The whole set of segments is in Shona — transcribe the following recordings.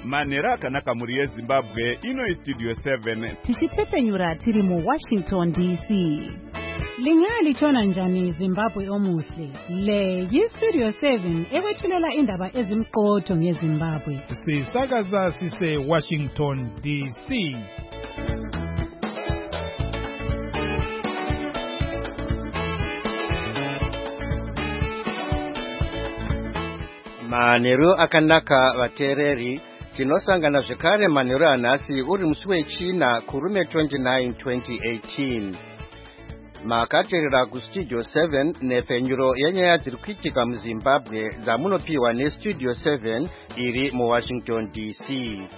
manhero akanaka muri yezimbabwe. Ino Studio 7 tichitepenyura tiri mu Washington DC. Lingalitshona njani Zimbabwe omuhle? Le yi-Studio 7 ekwethulela indaba ezimqotho ngeZimbabwe. Sisakaza sise Washington DC. Manhero akanaka vateereri, tinosangana zvekare manhero anhasi uri musi wechina kurume 29 2018. Makateerera kuStudio 7 nepfenyuro yenyaya dziri kuitika muZimbabwe dzamunopiwa neStudio 7 iri muWashington DC.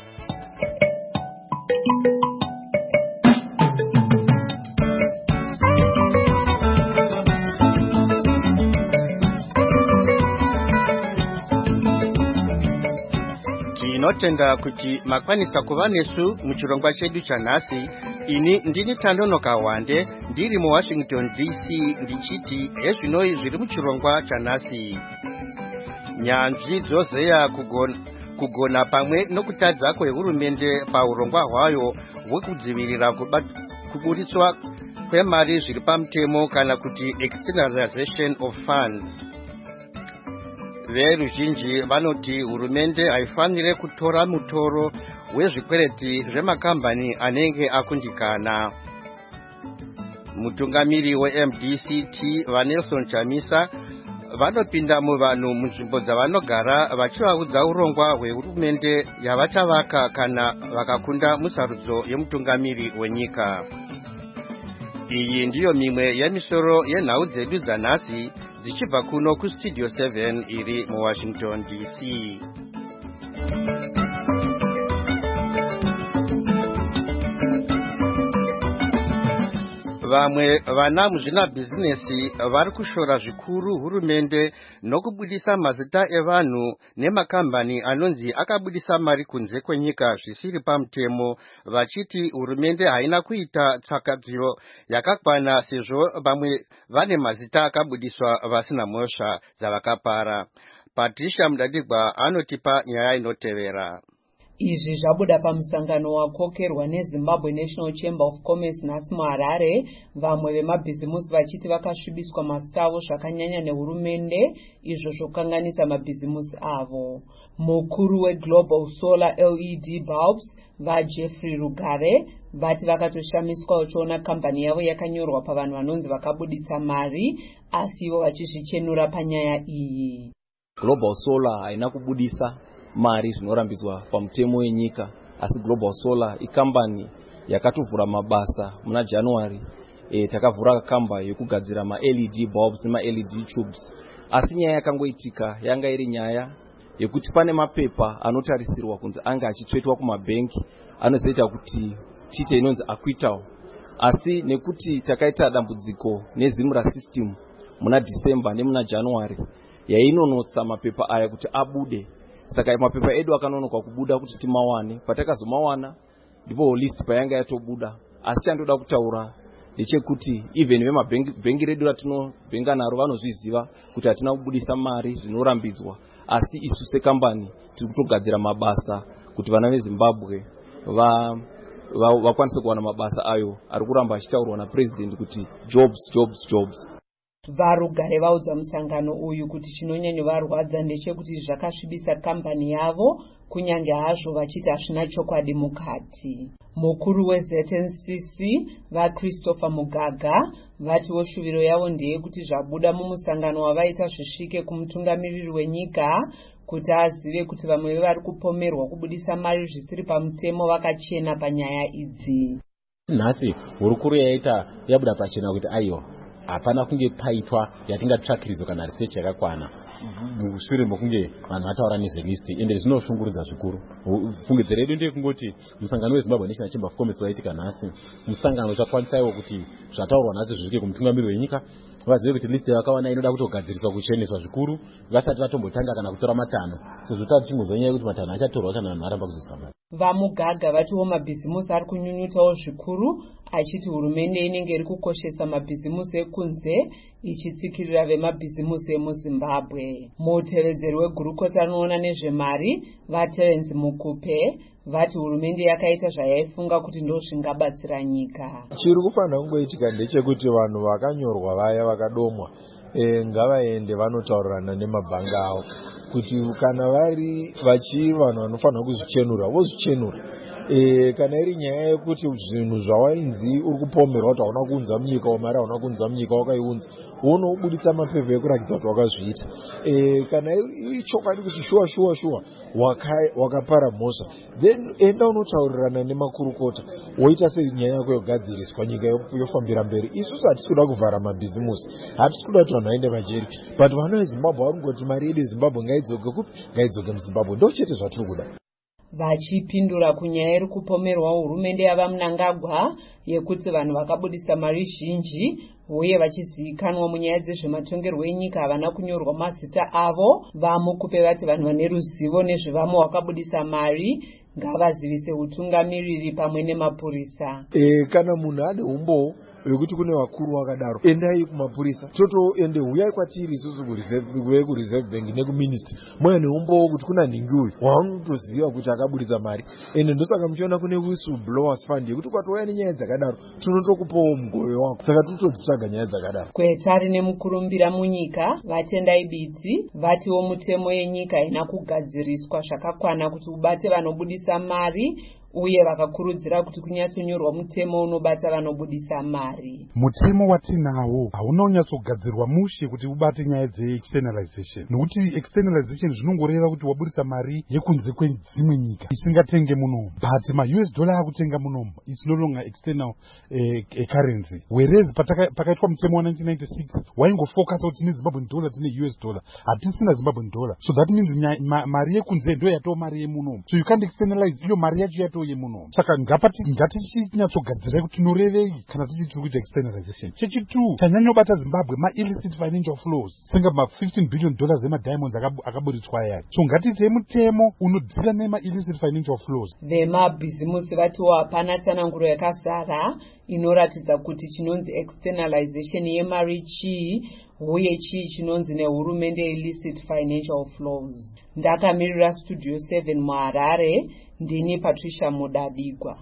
Tinotenda kuti makwanisa kuva nesu muchirongwa chedu chanhasi. Ini ndini Tandonoka Wande ndiri muWashington DC ndichiti ezvinoi zviri muchirongwa chanhasi. Nyanzvi dzozeya kugona pamwe nokutadza kwehurumende paurongwa hwayo hwekudzivirira kuburitswa kwemari zviri pamutemo kana kuti externalization of funds. Veruzhinji vanoti hurumende haifanire kutora mutoro wezvikwereti zvemakambani anenge akundikana. Mutungamiri weMDCT vaNelson Chamisa vanopinda muvanhu munzvimbo dzavanogara vachivaudza urongwa hwehurumende yavachavaka kana vakakunda musarudzo yemutungamiri wenyika. Iyi ndiyo mimwe yemisoro yenhau dzedu dzanhasi dzichibva kuno kuStudio 7 iri muWashington DC. Vamwe vana muzvina bhizinesi vari kushora zvikuru hurumende nokubudisa mazita evanhu nemakambani anonzi akabudisa mari kunze kwenyika zvisiri pamutemo, vachiti hurumende haina kuita tsvakadziro yakakwana sezvo vamwe vane mazita akabudiswa vasina mhosva dzavakapara. Patricia Mudadigwa anotipa nyaya inotevera. Izvi zvabuda pamusangano wakokerwa neZimbabwe National Chamber of Commerce nhasi muHarare, vamwe vemabhizimusi vachiti vakasvibiswa mazita avo zvakanyanya nehurumende, izvo zvokanganisa mabhizimusi avo. Mukuru weGlobal Solar LED Bulbs vaJeffrey Rugare vati vakatoshamiswa vachiona kambani yavo yakanyorwa pavanhu vanonzi vakabuditsa mari, asi ivo vachizvichenura panyaya iyi. Global Solar haina kubudisa mari zvinorambidzwa pamutemo wenyika, asi Global Solar ikambani yakatovhura mabasa muna January. Takavhura kamba yekugadzira ma-LED bulbs nema-LED tubes, asi nyaya yakangoitika yanga iri nyaya yekuti pane mapepa anotarisirwa kunzi anga achitsvetwa kumabhenki anozoita kuti tiite inonzi acquittal, asi nekuti takaita dambudziko nezimura system muna December nemuna January yainonotsa mapepa aya kuti abude. Saka mapepa edu akanonoka kubuda kuti timawane. Patakazomawana ndipo list payanga yatobuda. Asi chandoda kutaura ndechekuti even vemabhengi redu ratinobhenga naro vanozviziva kuti hatina kubudisa mari zvinorambidzwa, asi isu sekambani tiri kutogadzira mabasa kuti vana veZimbabwe vakwanise kuwana mabasa ayo ari kuramba achitaurwa naPresident kuti jobs. Varugare vaudza musangano uyu kuti chinonyanyovarwadza ndechekuti zvakasvibisa kambani yavo kunyange hazvo vachiti hazvina chokwadi mukati. Mukuru weZNCC vaChristopher Mugaga vatiwo shuviro yavo ndeyekuti zvabuda mumusangano wavaita zvisvike kumutungamiriri wenyika kuti azive kuti vamwe vari kupomerwa kubudisa mari zvisiri pamutemo vakachena panyaya idzi. Nhasi hurukuru yaita yabuda pachena kuti aiwa hapana kunge paitwa yatingatsvakirizwa kana research yakakwana mushure mokunge vanhu vataura nezvelisti, ende zvinoshungurudza zvikuru. Fungidzo redu ndeyekungoti musangano weZimbabwe National Chamber of Commerce waitika nhasi, musangano uchakwanisawo kuti zvataurwa nhasi zvisvike kumutungamiriri wenyika, vazive kuti listi yavakawana inoda kutogadziriswa kucheneswa zvikuru vasati vatombotanga kana kutora matanho, sezvo tatichingozonyaya kuti matanho achatorwa kana vanhu varamba kuzoiswa mari. Vamugaga vatiwo mabhizimusi ari kunyunyutawo zvikuru achiti hurumende inenge iri kukoshesa mabhizimusi ekunze ichitsikirira vemabhizimusi emuZimbabwe. Mutevedzeri wegurukota rinoona nezvemari vaTerence Mukupe vati hurumende yakaita zvayaifunga kuti ndo zvingabatsira nyika. Chiri kufanira kungoitika ndechekuti vanhu vakanyorwa vaya vakadomwa ngavaende vanotaurirana nemabhanga avo kuti kana vari vanhu vanofanira kuzvichenura vozvichenura. Kana iri nyaya yekuti zvinhu zvawainzi uri kupomerwa kuti hauna kuunza munyika wamari hauna kuunza munyika wakaiunza unobudisa mapepa ekurakidza kuti wakazviita. Kana iri chokwadi kuti shuwa wakapara mhosva then enda unotaurirana nemakurukota woita senyaya yako yogadziriswa nyika yofambira mberi. Isusu hatisi kuda kuvhara mabhizimusi, hatisi kuda kuti vanhu vaende majeri, but vana veZimbabwe vari kungoti mari yedu yeZimbabwe ngaidzoke kupi, ngaidzoke muZimbabwe. Ndo chete zvatiri kuda. Vachipindura kunyaya iri kupomerwa hurumende yava Mnangagwa yekuti vanhu vakabudisa mari zhinji uye vachizivikanwa munyaya dzezvematongerwo enyika havana kunyorwa mazita avo, vaMukupe vati vanhu vane ruzivo nezvevamo vakabudisa mari ngavazivise utungamiriri pamwe nemapurisa. Kana munhu ane umbo yekuti kune vakuru vakadaro endai kumapurisa ende huyai kwatiri isusu kureserve bank nekuministry moya neumbowo kuti kuna nhingi uyu waanotoziva kuti akabudisa mari ende ndosaka muchiona kune whistleblowers fund yekuti ukatouya nenyaya dzakadaro tinotokupawo mugove wako, saka totodzitsvaga nyaya dzakadaro. Kwetari nemukurumbira munyika vatendai biti vatiwo mutemo yenyika haina kugadziriswa zvakakwana kuti ubate vanobudisa mari uye vakakurudzira kuti kunyatsonyorwa mutemo unobata vanobudisa mari. Mutemo watinawo hauna unyatsogadzirwa mushe kuti ubate nyaya dzeexternalization, nokuti externalization zvinongoreva kuti wabudisa mari yekunze kwedzimwe nyika isingatenge munomu, but ma-US dollar akutenga munomu, it's no longer external currency. Whereas pakaitwa mutemo wa 1996 waingofocusa kuti tine Zimbabwean dollar tine US dollar, hatisina Zimbabwean dollar, so that means mari yekunze ndo yatoo mari yemunomu, so you can't externalize iyo mari yacho yatoo yemunomu. Saka ngatichinyatsogadzirai kuti tinorevei kana tichitiri kuita externalization. Chechitu chanyanyobata Zimbabwe ma-illicit financial flows, senga ma$15 billion emadiamonds akaburitswa ayari. So ngatiite mutemo unodhira nema-illicit financial flows. Vemabhizimusi vatiwo hapana tsananguro yakazara inoratidza kuti chinonzi externalization yemari chii uye chii chinonzi nehurumende illicit financial flows. Ndakamirira Studio 7 muHarare, ndini Patricia Mudabigwa.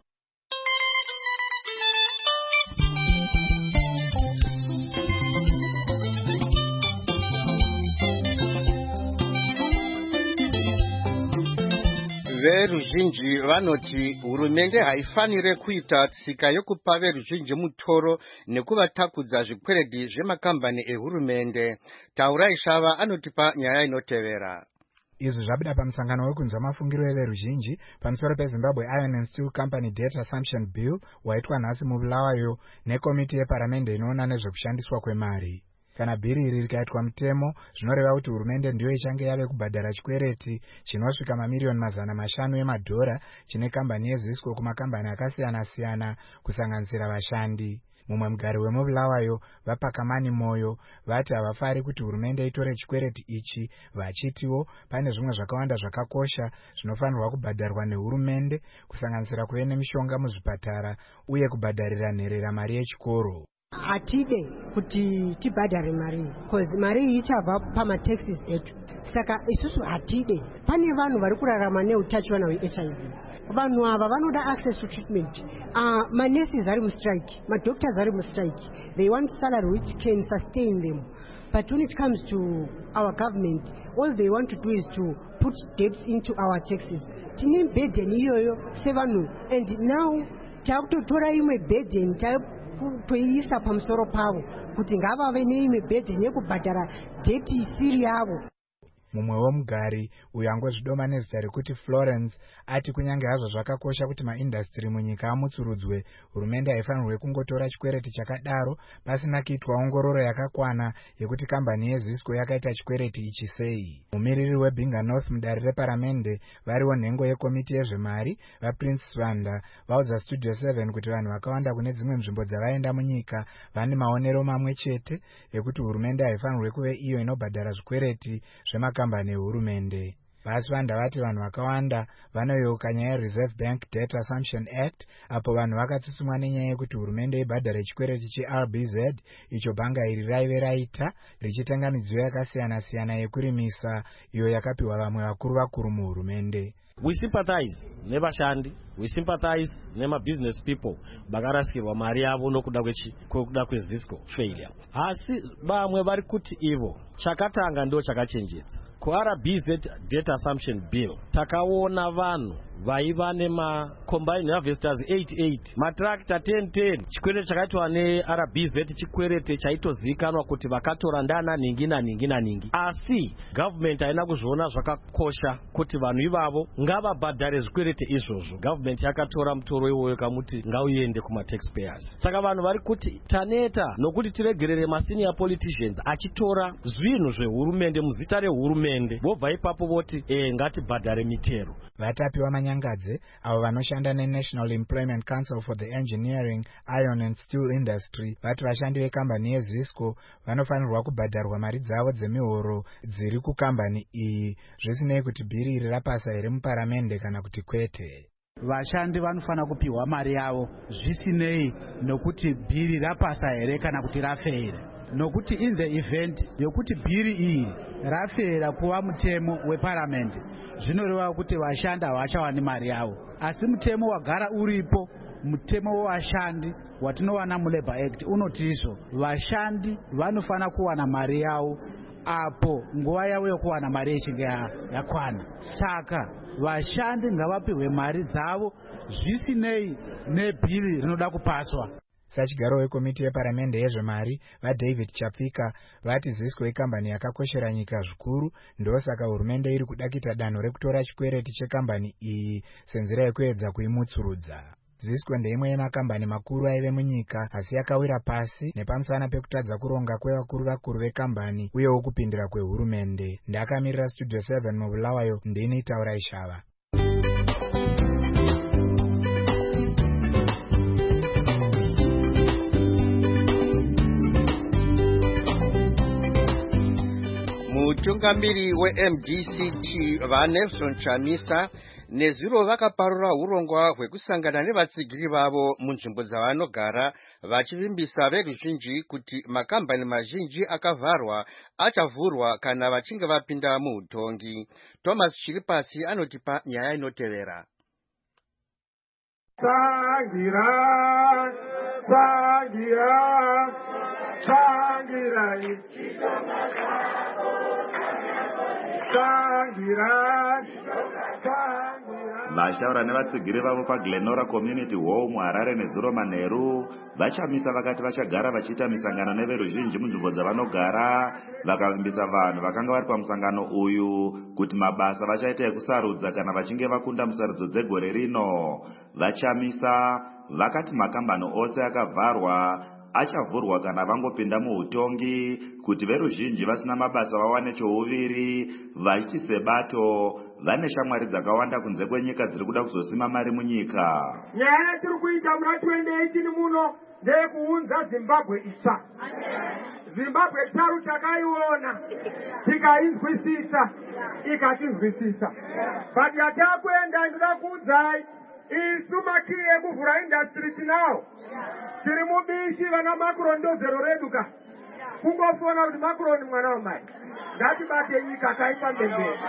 Veruzhinji vanoti hurumende haifanire kuita tsika yokupa veruzhinji mutoro nekuvatakudza zvikwereti zvemakambani ehurumende. Taurai Shava anotipa nyaya inotevera. Izvi zvabuda pamusangano wekunzwa mafungiro everuzhinji pamusoro peZimbabwe Iron and Steel Company Debt Assumption Bill waitwa nhasi muBulawayo nekomiti yeparamende inoona nezvekushandiswa kwemari. Kana bhiri iri rikaitwa mutemo, zvinoreva kuti hurumende ndiyo ichange yave kubhadhara chikwereti chinosvika mamiliyoni $500 emadhora chine kambani yeZisco kumakambani akasiyana-siyana kusanganisira vashandi. Mumwe mugari wemuBulawayo vaPakamani Moyo vati havafari kuti hurumende itore chikwereti ichi, vachitiwo pane zvimwe zvakawanda zvakakosha zvinofanirwa kubhadharwa nehurumende kusanganisira kuve nemishonga muzvipatara uye kubhadharira nherera mari yechikoro. Hatide kuti tibhadhare mari because mari ichabva pamataxes etu, saka isusu hatide. Pane vanhu vari kurarama neutachiona hweHIV. Vanhu ava vanoda access to treatment. Manurses are in strike, doctors are in strike. They want salary which can sustain them. But when it comes to our government, all they want to do is to put debts into our taxes. Tine burden iyoyo sevanu, and now takutotora imwe burden toiisa pamusoro pavo kuti ngavave neimwe burden yekubhadhara debt isiri yavo. Mumwe womugari uyo angozvidoma nezita rekuti Florence ati kunyange hazvo zvakakosha kuti maindastri munyika amutsurudzwe, hurumende haifanirwe kungotora chikwereti chakadaro pasina kuitwa ongororo yakakwana yekuti kambani yeZisco yakaita chikwereti ichi sei. Mumiriri weBinga North mudare reparamende variwo nhengo yekomiti yezvemari vaPrince Svanda vaudza Studio 7 kuti vanhu vakawanda kune dzimwe nzvimbo dzavaenda munyika vane maonero mamwe chete ekuti hurumende haifanirwe kuve iyo inobhadhara zvikwereti kambani hurumende. Vasi vandavati vanhu vakawanda vanoyeuka nyaya yeReserve Bank Debt Assumption Act, apo vanhu vakatsutsumwa nenyaya yekuti hurumende ibhadhare chikwereti cheRBZ, icho bhanga iri raive raita richitenga midziyo yakasiyana-siyana yekurimisa iyo yakapiwa vamwe vakuru muhurumende. We sympathize nevashandi, we sympathize business people vakarasikirwa mari yavo nokuda kweZisco failure. Asi vamwe vari kuti ivo chakatanga ndo chakachenjedza. KuRBZ Debt Assumption Bill takaona vanhu vaiva combined harvesters 88, matractor 1010, chikwereti chakaitwa neRBZ chikwereti chaitozikanwa kuti vakatora ndana ningi. Asi government haina kuzviona zvakakosha kuti vanhu ivavo ngavabhadhare zvikwereti izvozvo. Government yakatora mutoro iwoyo kamuti ngauende kuma-taxpayers. Saka vanhu vari kuti taneta nokuti tiregerere masenior politicians achitora zvinhu zvehurumende muzita rehurumende, vobva ipapo voti ngatibhadhare mitero. Vatapi vamanyangadze avo vanoshanda neNational Employment Council for the Engineering, Iron and Steel Industry vati vashandi vekambani yeZisco vanofanirwa kubhadharwa mari dzavo dzemihoro dziri kukambani iyi, zvisinei kuti bhiri iri rapasa here muparamende kana kuti kwete. Vashandi vanofana kupiwa mari yavo zvisinei nokuti bhiri rapasa here kana kuti rafeira. Nokuti in the event yokuti bhiri iyi rafeira kuva mutemo weparamende, zvinoreva kuti vashandi havachawani mari yavo. Asi mutemo wagara uripo, mutemo wevashandi watinowana muLabour Act unoti izvo vashandi vanofana kuwana mari yavo apo nguva yavo yokuwana mari ichinge yakwana. Saka vashandi ngavapiwe mari dzavo zvisinei nebhiri rinoda kupaswa. Sachigaro wekomiti yeparamende yezvemari vaDavid Chapika vati Zisco ikambani yakakoshera nyika zvikuru, ndosaka hurumende iri kudakita danho rekutora chikwereti chekambani iyi senzira yekuedza kuimutsurudza. Zisco ndeimwe yemakambani makuru aive munyika, asi yakawira pasi nepamusana pekutadza kuronga kwevakuru vekambani uyewo kupindira kwehurumende. Ndakamirira Studio 7 muBulawayo, ndini Taura Ishava. Mutungamiri weMDCT vaNelson Chamisa nezuro vakaparura urongwa hwekusangana nevatsigiri vavo munzvimbo dzavanogara, vachivimbisa veruzhinji kuti makambani mazhinji akavharwa achavhurwa kana vachinge vapinda muutongi. Thomas Chiripasi anotipa nyaya inotevera. Vashaura nevatsigiri vavo paGlenora Community Hall muHarare nezuro manheru vachamisa vakati vachagara vachiita misangano neveruzhinji munzvimbo dzavanogara, vakavimbisa vanhu vakanga vari pamusangano uyu kuti mabasa vachaita ekusarudza kana vachinge vakunda musarudzo dzegore rino. Vachamisa vakati makambani ose akavharwa achavhurwa kana vangopinda muutongi, kuti veruzhinji vasina mabasa vawane chouviri, vachiti sebato vane shamwari dzakawanda kunze kwenyika dziri kuda kuzosima mari munyika. Nyaya yatiri kuita muna 2018 muno ndeyekuunza Zimbabwe itsva. Zimbabwe tsaru takaiona tikainzwisisa ikatinzwisisa, but yatakuenda ndoda kuudzai isu makiri ekuvhura industry tinawo tiri mubishi vana Macron ndozero redu ka kungofona kuti Macron mwana wamai ngatibate nyika taipa mbembere.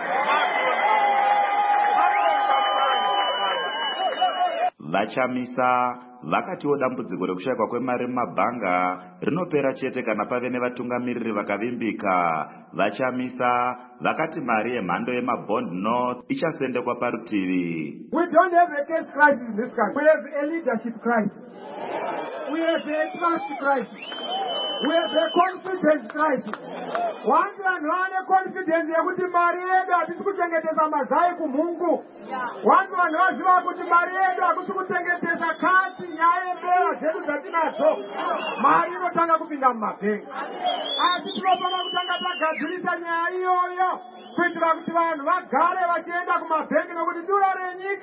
Vachamisa vakatiwo dambudziko rekushayikwa kwemari mumabhanga rinopera chete kana pave nevatungamiriri vakavimbika. Vachamisa vakati mari yemhando yemabond note ichasendekwa parutivi. We don't have a case crisis in this country. We have a leadership crisis. We have a trust crisis. We have a confidence crisis. Wantu vanhu vane confidence yekuti mari yedu hatisi kuchengetesa mazai kumungu. Wantu vanhu vaziva kuti mari yedu hakusi kuchengetesa kati nyaya yembeva dzedu dzatinadzo. Mari inotanga kupinda mumabhengi. Asi tinofana kutanga tagadzirisa nyaya iyoyo kuitira kuti vanhu vagare vachienda kumabhengi, nokuti dura renyika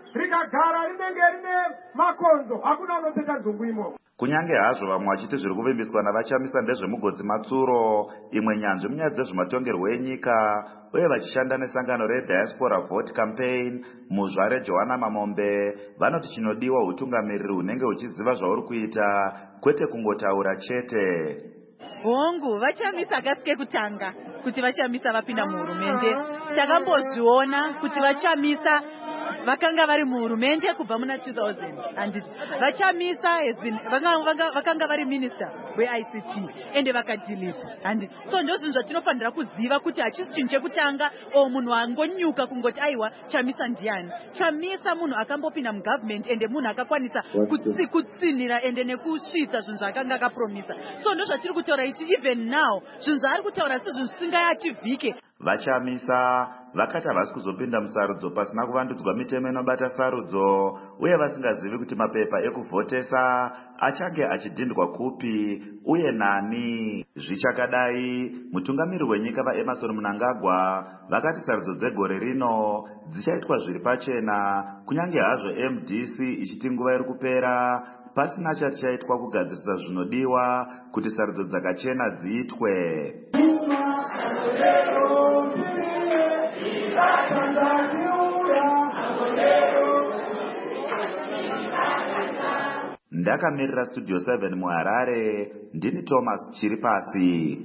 rikagara rinenge rine makonzo hakuna unopeta nzungu imomo. Kunyange hazvo vamwe vachiti zviri kuvimbiswa navachamisa ndezvemugodzi Matsuro, imwe nyanzvi munyaya dzezvematongerwo enyika uye vachishanda nesangano reDiaspora Vote Campaign muzvare Joanna Mamombe vanoti chinodiwa utungamiriri hunenge huchiziva zvauri kuita kwete kungotaura chete. Hongu vachamisa kasike kutanga kuti vachamisa vapinda muhurumende. Takambozviona kuti vachamisa vakanga vari muhurumende kubva muna 2000 and vachamisa vakanga vari minister weICT ende vakadhilipa and so ndozvinhu zvatinofanira kuziva kuti hachisi chinhu chekutanga o munhu angonyuka kungoti aiwa chamisa ndiani. Chamisa munhu akambopinda mugovernment ende munhu akakwanisa kutsinira ende nekusvitsa zvinhu zvaakanga akapromisa. So ndozvatiri kutaura iti even now zvinhu zvaari kutaura sezvinhu zvisingaachivhike. Vachamisa vakati havasi kuzopinda musarudzo pasina kuvandudzwa mitemo inobata sarudzo uye vasingazivi kuti mapepa ekuvhotesa achange achidhindwa kupi uye nani. Zvichakadai, mutungamiri wenyika vaEmmerson Mnangagwa vakati sarudzo dzegore rino dzichaitwa zviri pachena kunyange hazvo MDC ichiti nguva iri kupera pasina chatichaitwa kugadzirisa zvinodiwa kuti sarudzo dzakachena dziitwe. Ndakamirira Studio 7 muHarare, ndini Thomas Chiripasi.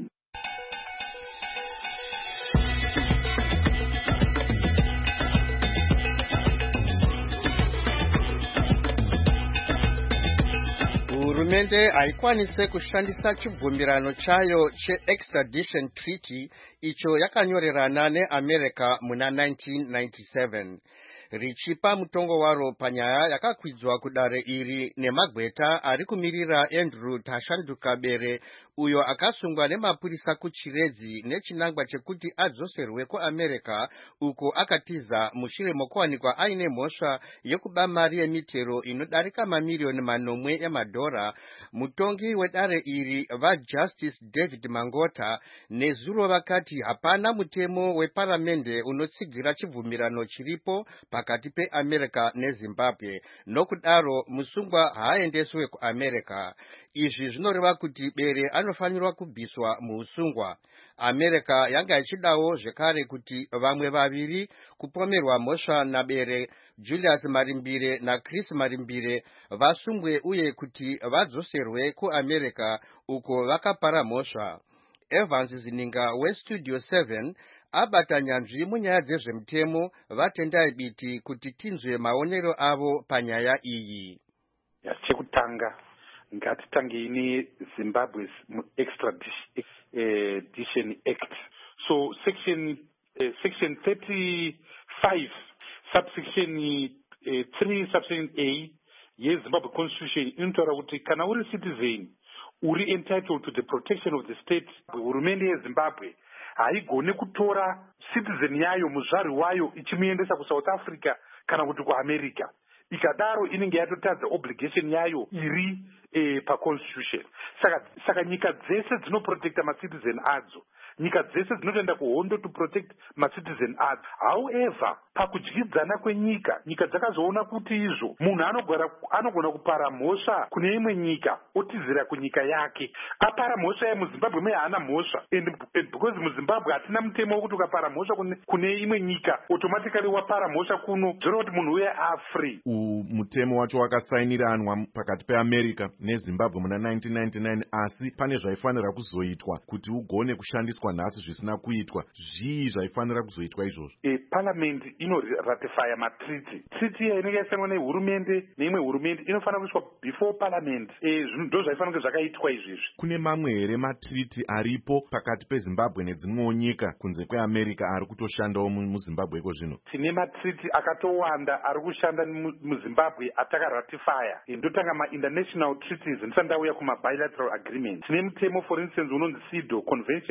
Hurumende haikwanise kushandisa chibvumirano chayo che-extradition treaty icho yakanyorerana neAmerica muna 1997. Richipa mutongo waro panyaya yakakwidzwa kudare iri nemagweta ari kumirira Andrew Tashanduka Bere uyo akasungwa nemapurisa kuChiredzi nechinangwa chekuti adzoserwe kuAmerica uko akatiza mushure mokuwanikwa aine mhosva yekuba mari yemitero inodarika mamiliyoni manomwe emadhora. Mutongi wedare iri vaJustice David Mangota nezuro vakati hapana mutemo weparamende unotsigira chibvumirano chiripo pakati peAmerica neZimbabwe, nokudaro musungwa haaendeswe kuAmerica. Izvi zvinoreva kuti Bere anofanirwa kubviswa muusungwa. America yanga ichidawo zvekare kuti vamwe vaviri kupomerwa mhosva naBere, Julius Marimbire naChris Marimbire, vasungwe uye kuti vadzoserwe kuAmerica uko vakapara mhosva. Evans Zininga weStudio 7 abata nyanzvi munyaya dzezvemutemo vatendai biti kuti tinzwe maonero avo panyaya iyi. Chekutanga ngatitange ine Zimbabwe's Extradition Act. So section 35 subsection 3 subsection A yeZimbabwe Constitution inotaura kuti kana uri citizen uri entitled to the protection of the state. Hurumende yeZimbabwe haigone kutora citizen yayo muzvari wayo ichimuendesa kuSouth Africa kana kuti kuAmerica. Ikadaro inenge yatotadza obligation yayo iri paconstitution. Saka nyika dzese dzinoprotecta macitizen adzo. Nyika dzese dzinotoenda kuhondo to protect macitizen adzo. However, pakudyidzana kwenyika, nyika dzakazoona kuti izvo munhu anogona kupara mhosva kune imwe nyika otizira kunyika yake. Apara mhosva yemuZimbabwe me haana mhosva, and because muZimbabwe hatina mutemo wekuti ukapara mhosva kune imwe nyika automatically wapara mhosva kuno, zvoreva kuti munhu uye afree. Mutemo wacho wakasainiranwa pakati peAmerica neZimbabwe muna 1999, asi pane zvaifanira kuzoitwa kuti ugone kushandiswa nhasi zvisina kuitwa. Zvii zvaifanira kuzoitwa izvozvo? Parliament inoratifya matreaty. Treaty inenge yasainwa nehurumende neimwe hurumende inofanira kuiswa before parliament. Ndo zvaifanira kunge zvakaitwa izvizvi. Kune mamwe here matreaty aripo pakati peZimbabwe nedzimwewo nyika kunze kweAmerica ari kutoshandawo muZimbabwe iko zvino? Tine matreaty akatowanda ari kushanda muZimbabwe atakaраtifya. Ndotanga ma-international treaties ndisati ndauya kuma-bilateral agreements. Tine mutemo for instance unonzi CEDAW, Convention on the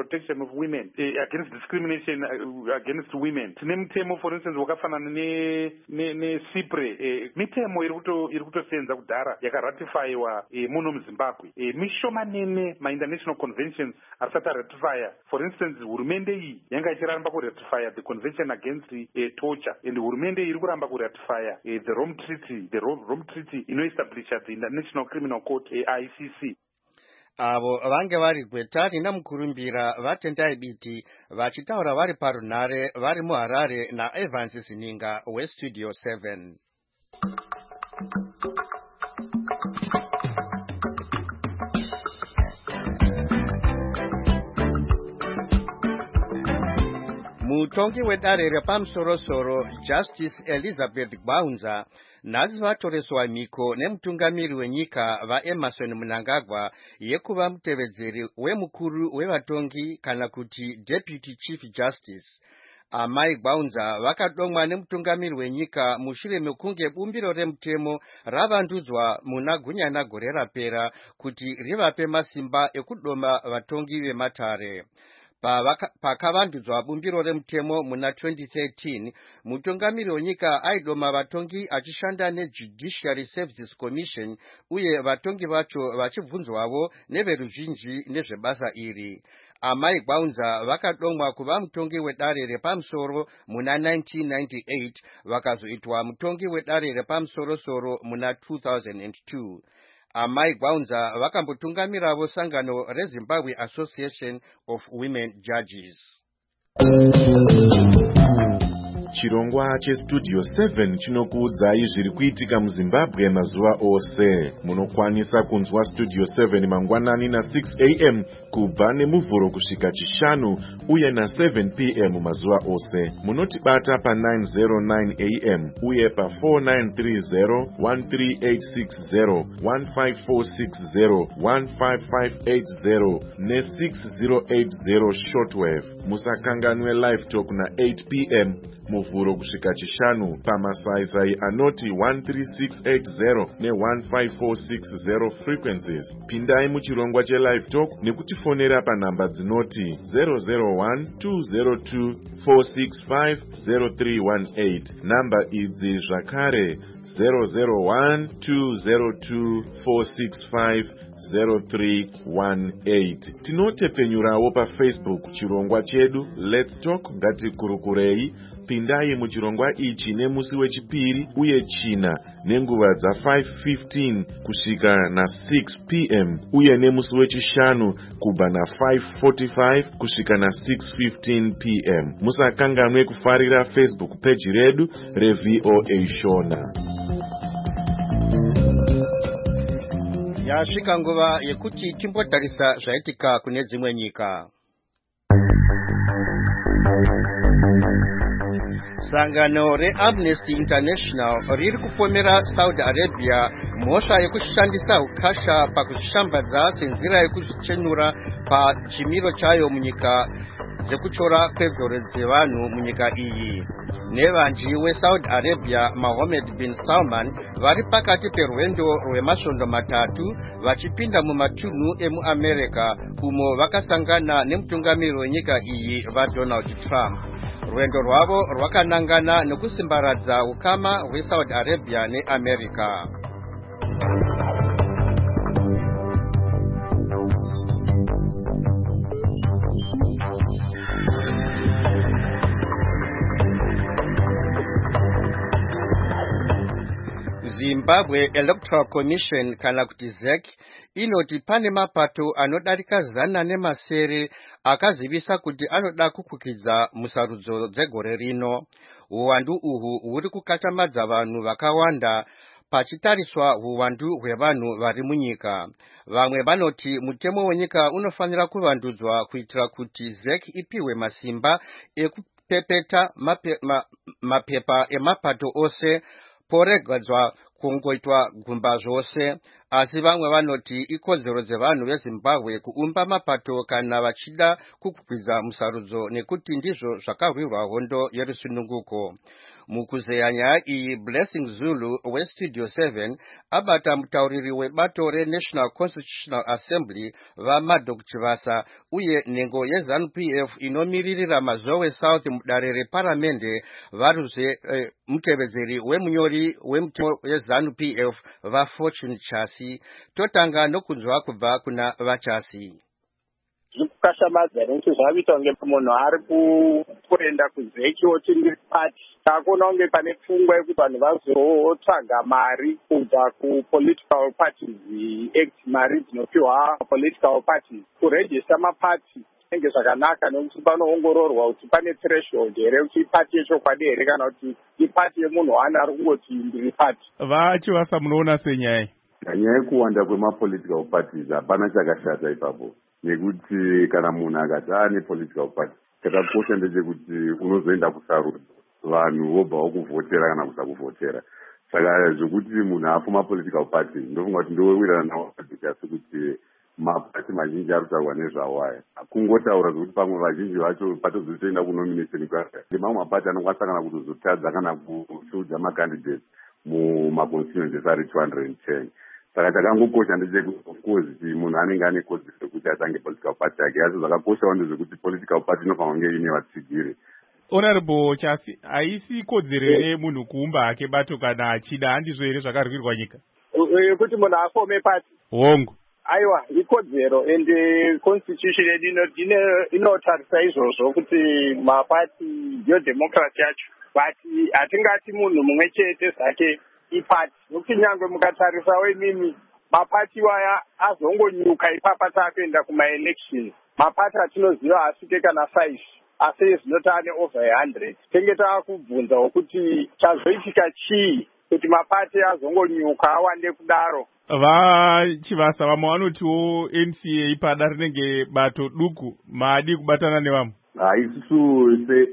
protection of women against discrimination against women. Tine mutemo for instance wakafanana neCIPRE, mitemo iri kutosenza kudhara yakaratifaiwa muno muZimbabwe. Mishomanene ma-international conventions asati aratifya. For instance, hurumende iyi yanga ichiramba kuratifya the convention against torture, and hurumende iri kuramba kuratifya the Rome Treaty inoestablisha the International Criminal Court ICC. Avo vange vari Gwetari naMukurumbira vatendai biti vachitaura vari parunhare vari muHarare naEvans Zininga weStudio 7. Mutongi wedare repamusoro-soro Justice Elizabeth Gbaunza nhasi vatoreswa mhiko nemutungamiri wenyika vaEmmerson Mnangagwa yekuva mutevedzeri wemukuru wevatongi kana kuti Deputy Chief Justice. Amai Gbaunza vakadomwa nemutungamiri wenyika mushure mekunge bumbiro remutemo ravandudzwa muna gunyana gore rapera kuti rivape masimba ekudoma vatongi vematare. Pakavandudzwa bumbiro remutemo muna 2013, mutungamiri wenyika aidoma vatongi achishanda neJudiciary Services Commission uye vatongi vacho vachibvunzwavo neveruzhinji nezvebasa iri. Amai Gbaunza vakadomwa kuva mutongi wedare repamusoro muna 1998 vakazoitwa mutongi wedare repamusoro-soro muna 2002. Amai Gbaunza vakambotungamiravo sangano reZimbabwe Association of Women Judges. Chirongwa cheStudio 7 chinokuudzai zviri kuitika muZimbabwe mazuva ose. Munokwanisa kunzwa Studio 7 mangwanani na6 am kubva nemuvhuro kusvika chishanu uye na7 pm mazuva ose. Munotibata pa909 am uye pa4930 13860 15460 15580 ne6080 shortwave. Musakanganwe live talk na8 pm muvhuro kusvika chishanu pamasaisai anoti 13680 ne15460 frequencies. Pindai muchirongwa chelive talk nekutifonera panhamba dzinoti 001-202-465-0318. Namba idzi zvakare 001-202-465-0318. Tinotepenyurawo paFacebook chirongwa chedu Let's Talk Ngatikurukurei. Pindai muchirongwa ichi nemusi wechipiri uye china nenguva dza5:15 kusvika na6 pm uye nemusi wechishanu kubva na5:45 kusvika na6:15 pm. Musakanganwe kufarira Facebook page redu reVOA Shona. Yasvika nguva yekuti timbotarisa zvaitika kune dzimwe nyika. Sangano reAmnesty International riri kupomera Saudi Arabia mhosva yekushandisa ukasha pakuzvishambadza senzira yekuzvichenura pachimiro chayo munyika dzekuchora pezoro dzevanhu munyika iyi. Nevanji weSaudi Arabia Mohammed bin Salman vari pakati perwendo rwemasvondo matatu vachipinda mumatunhu emuAmerica umo vakasangana nemutungamiri wenyika iyi vaDonald Trump. Rwendo rwavo rwakanangana nekusimbaradza ukama hweSaudi Arabia neAmerica. Zimbabwe Electoral Commission kana kuti ZEC inoti pane mapato anodarika 100 akazivisa kuti anoda kukukidza musarudzo dzegore rino. Uwandu uhu huri kukatamadza vanhu vakawanda pachitariswa huwandu hwevanhu vari munyika. Vamwe vanoti mutemo wenyika unofanira kuvandudzwa kuitira kuti ZEC ipiwe masimba ekupepeta mapepa emapato ose poregadzwa kungoitwa gumba zvose. asi vamwe vanoti ikodzero dzevanhu vezimbabwe kuumba mapato kana vachida kukwidza musarudzo nekuti ndizvo zvakarwirwa hondo yerusununguko. Mukuzeya nyaya iyi, Blessing Zulu weStudio 7 abata mutauriri webato reNational Constitutional Assembly vaMadok Chivasa uye nhengo yeZANU-PF inomiririra Mazowe South mudare reparamende varuzve mutevedzeri wemunyori wemutemo yeZANU-PF vaFortune Chasi. Totanga nokunzwa kubva kuna vaChasi. Zvekukashamadza nekuti zvavita kunge munhu ari kuenda kuzeki oti ndiri pati takuona kunge pane pfungwa yekuti vanhu vazotsvaga mari kubva kupolitical parties act, mari dzinopiwa political parties kurejista mapati enge zvakanaka nekuti panoongororwa kuti pane threshold here kuti ipati yechokwadi here kana kuti ipati yemunhu ani ari kungoti ndiri pati. VaChivasa munoona senyaya nyaya yekuwanda kwemapolitical parties hapana chakashata ipapo, nekuti kana munhu akati ane political party chakakosha ndechekuti unozoenda kusarudzo vanhu vobva vakuvhotera kana kusakuvhotera. Saka zvokuti munhu afu mapolitical party ndofunga kuti ndowirirana nawo asi kuti mapati mazhinji ari kutaurwa nezvawo aya kungotaura zvokuti pamwe vazhinji vacho patozotoenda kunomination kwake mamwe mapati anokwanisa kana kutozotadza kana kushudza macandidates mumaconstituencies ari 210. Saka chakangokosha ndechekuti of course munhu anenge ane kodzero yekuti atange political party yake, asi zvakakoshawo ndezvekuti political party inofanira kunge ine vatsigiri. Honorable Chasi, haisi kodzero here munhu kuumba hake bato kana achida, handizvo here zvakarwirwa nyika kuti munhu afome pati? Hongu aiwa ikodzero, and constitution yedu inotarisa izvozvo kuti mapati ndiyo democracy yacho, but hatingati munhu mumwe chete zvake ipati, nokuti nyangwe mukatarisawo imimi mapati waya azongonyuka ipapa takuenda kumaelections. Mapati atinoziva asvike kana 5 asi zvinoti ane over 100. Tenge taakubvunza wokuti chazoitika chii kuti mapati azongonyuka awande kudaro. VaChivasa vamwe vanotiwo NCA pada rinenge bato duku, maadi kubatana nevamwe. Isusu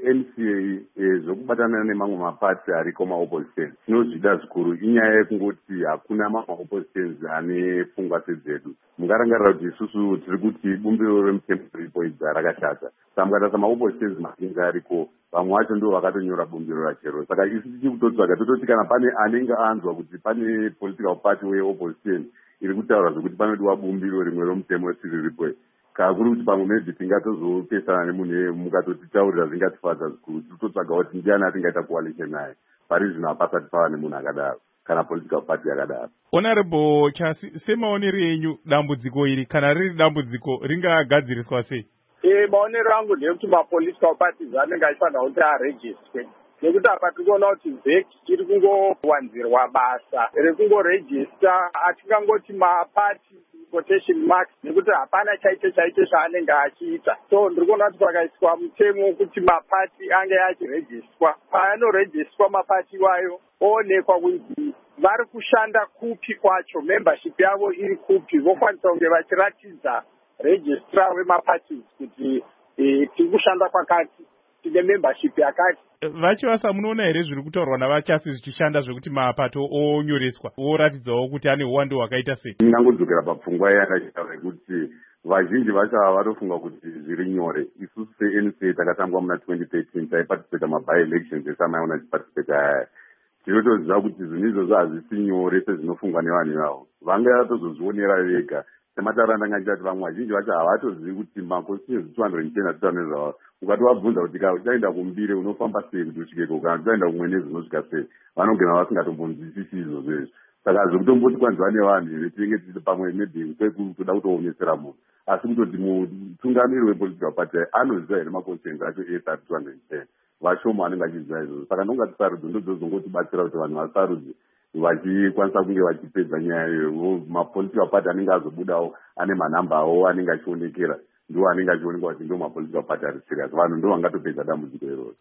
se-NCA zvokubatana nemamwe mapati ariko maopposition tinozvida zvikuru. Inyaya yekungoti hakuna mamwe oppositions ane pfungwa sedzedu. Mungarangarira kuti isusu tiri kuti bumbiro remutemo ripo idza rakashata. Saka mukatarisa maoppositions mazhinji ariko vamwe vacho ndo vakatonyora bumbiro rachero. Saka isu tichiri kutotsvaga tototi kana pane anenge anzwa kuti pane political party weopposition iri kutaura zvokuti panodiwa bumbiro rimwe romutemo risiri ripo, kakuri kuti pamwe maybe tingatozopesana nemunhu mukatotitaurira zvingatifadza zvikuru tototsvaga kuti ndiani atingaita coalition naye. Pari zvino hapasati pava nemunhu akadaro kana political party yakadaro. Honorable Chasi, semaonero enyu dambudziko iri kana riri dambudziko ringagadziriswa sei? Maonero angu ndekuti mapolitical parties anenge achifanira kuti arejistwe, nekuti apa tikuona kuti VEC iri kungowanzirwa basa rekungorejista, atingangoti mapati quotation marks nekuti hapana chaite zvaanenge achiita. So ndiri kuona kuti pakaiswa mutemo kuti mapati ange achirejistwa, paanorejistwa mapati wayo oonekwa kunzi vari kushanda kupi kwacho, membership yavo iri kupi, vokwanisa kunge vachiratidza registrar wemaparties kuti tiri kushanda kwakati, tine membership yakati. VaChivasa munoona here zviri kutaurwa navaChasi zvichishanda zvekuti mapato onyoreswa oratidzawo kuti ane uwando hwakaita sei? Ndingangodzokera papfungwa yakashata yekuti vazhinji vacho vatofunga kuti zviri nyore. Isusu se-NCA takatangwa muna 2013 taiparticipata maby-elections esamaona tiparticipata aya. Tinotoziva kuti zvinhu izvozvo hazvisi nyore sezvinofungwa nevanhu ivavo. Vanga vatozozvionera vega. Semataura ndangachiti vamwe vazhinji vacho havatozivi kuti maconstituencies 210 atitaura nezvavo. Ukatovabvunza kuti uchaenda kumbire unofamba sei kuti usvikeko kana uchaenda kumwenezi unosvika sei, vanogona vasingatombonzwisisi izvozvo izvo. Saka zvekutomboti kwanziwa nevanhu here tinenge tiri pamwe maybe kwekutoda kutoomesera munhu, asi kutoti mutungamiri wepolitical party anoziva here maconstituencies acho ese ati 210. Vashoma vanenge vachiziva izvozvo. Saka ndongati sarudzo ndozozongotibatsira kuti vanhu vasarudze vachikwanisa kunge vachipedza nyaya iyoyo. Mapolitical party anenge azobudawo ane manhamba awo anenge achionekera, ndiwo anenge achionekwa kuti ndo mapolitical party ari serious. Vanhu ndo vangatopedza dambudziko iroro.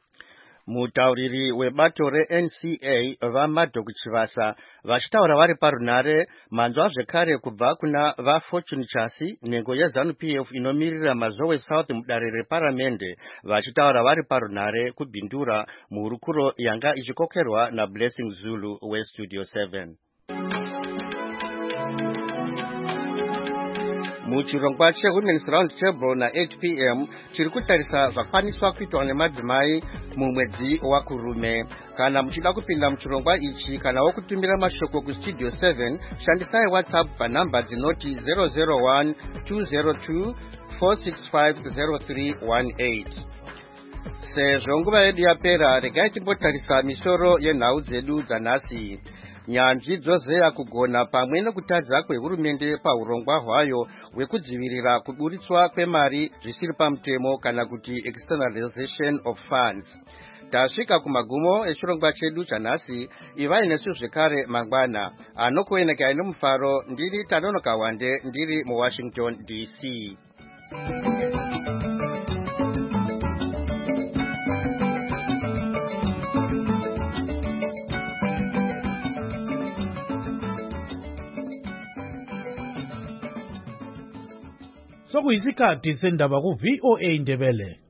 Mutauriri webato reNCA vaMadok Chivasa vachitaura vari parunare manzwa zvekare kubva kuna vaFortune Chasi, nhengo yeZANU-PF inomirira Mazowe South mudare reparamende, vachitaura vari parunare kubhindura muhurukuro yanga ichikokerwa naBlessing Zulu weStudio 7. muchirongwa chewomen's round table na 8 p.m. chiri kutarisa zvakwaniswa kuitwa nemadzimai mumwedzi wakurume. Kana muchida kupinda muchirongwa ichi kana wokutumira mashoko kustudio 7 shandisai WhatsApp panhamba dzinoti 001 202 4650318. Sezvo nguva yedu yapera, regai timbotarisa misoro yenhau dzedu dzanhasi. Nyanzvi dzozeya kugona pamwe nekutadza kwehurumende paurongwa hwayo hwekudzivirira kuburitswa kwemari zvisiri pamutemo kana kuti externalization of funds. Tasvika kumagumo echirongwa chedu chanhasi. Ivai nesu zvekare mangwana. Anokuenekai nomufaro, ndiri Tanonoka Wande, ndiri muWashington DC. Sokuyisikhathi sendaba ku VOA Ndebele.